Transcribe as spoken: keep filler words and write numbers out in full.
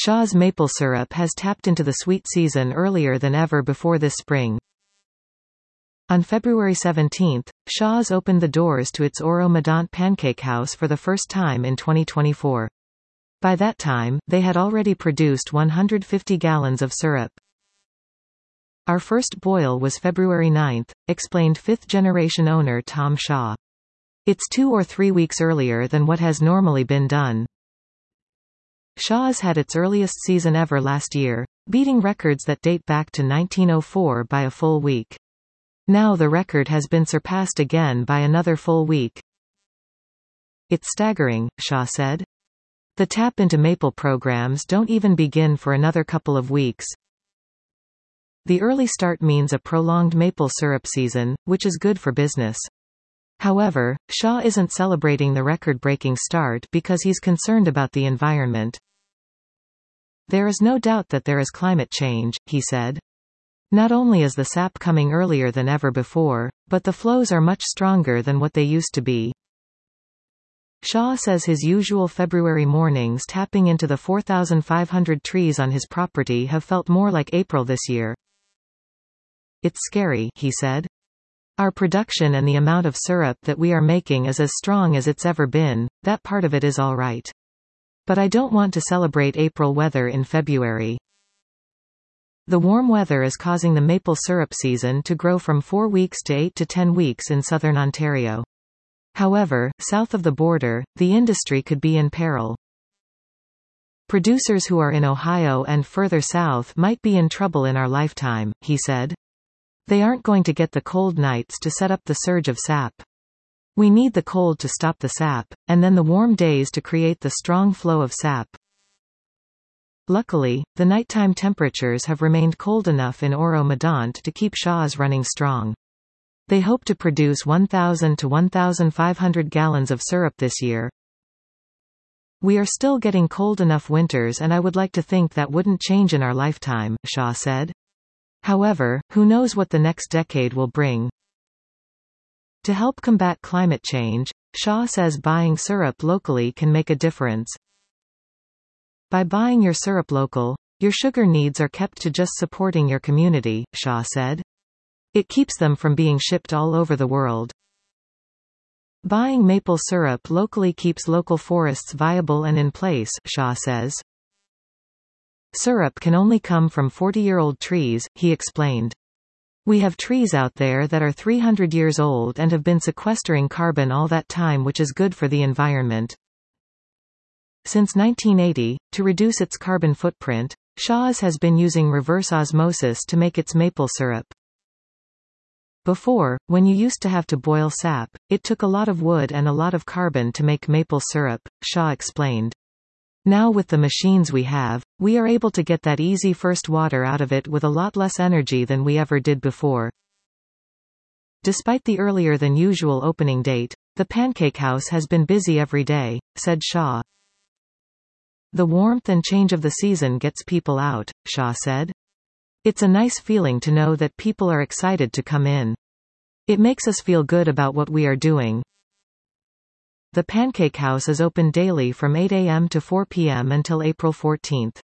Shaw's maple syrup has tapped into the sweet season earlier than ever before this spring. On February seventeenth, Shaw's opened the doors to its Oro Medonte Pancake House for the first time in twenty twenty-four. By that time, they had already produced one hundred fifty gallons of syrup. Our first boil was February ninth, explained fifth-generation owner Tom Shaw. It's two or three weeks earlier than what has normally been done. Shaw's had its earliest season ever last year, beating records that date back to nineteen oh four by a full week. Now the record has been surpassed again by another full week. It's staggering, Shaw said. The tap into maple programs don't even begin for another couple of weeks. The early start means a prolonged maple syrup season, which is good for business. However, Shaw isn't celebrating the record-breaking start because he's concerned about the environment. There is no doubt that there is climate change, he said. Not only is the sap coming earlier than ever before, but the flows are much stronger than what they used to be. Shaw says his usual February mornings tapping into the four thousand five hundred trees on his property have felt more like April this year. It's scary, he said. Our production and the amount of syrup that we are making is as strong as it's ever been, that part of it is all right. But I don't want to celebrate April weather in February. The warm weather is causing the maple syrup season to grow from four weeks to eight to ten weeks in southern Ontario. However, south of the border, the industry could be in peril. Producers who are in Ohio and further south might be in trouble in our lifetime, he said. They aren't going to get the cold nights to set up the surge of sap. We need the cold to stop the sap, and then the warm days to create the strong flow of sap. Luckily, the nighttime temperatures have remained cold enough in Oro Medonte to keep Shaw's running strong. They hope to produce one thousand to one thousand five hundred gallons of syrup this year. We are still getting cold enough winters, and I would like to think that wouldn't change in our lifetime, Shaw said. However, who knows what the next decade will bring. To help combat climate change, Shaw says buying syrup locally can make a difference. By buying your syrup local, your sugar needs are kept to just supporting your community, Shaw said. It keeps them from being shipped all over the world. Buying maple syrup locally keeps local forests viable and in place, Shaw says. Syrup can only come from forty-year-old trees, he explained. We have trees out there that are three hundred years old and have been sequestering carbon all that time, which is good for the environment. Since nineteen eighty, to reduce its carbon footprint, Shaw's has been using reverse osmosis to make its maple syrup. Before, when you used to have to boil sap, it took a lot of wood and a lot of carbon to make maple syrup, Shaw explained. Now with the machines we have, we are able to get that easy first water out of it with a lot less energy than we ever did before. Despite the earlier than usual opening date, the Pancake House has been busy every day, said Shaw. The warmth and change of the season gets people out, Shaw said. It's a nice feeling to know that people are excited to come in. It makes us feel good about what we are doing. The Pancake House is open daily from eight a m to four p m until April fourteenth.